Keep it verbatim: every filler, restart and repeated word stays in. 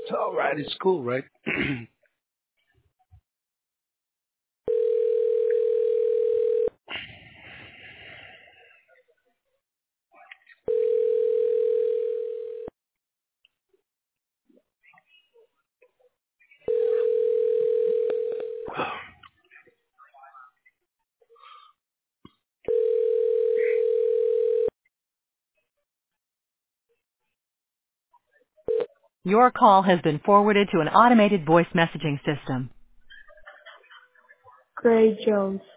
It's all right. It's cool, right? Your call has been forwarded to an automated voice messaging system. Gray Jones.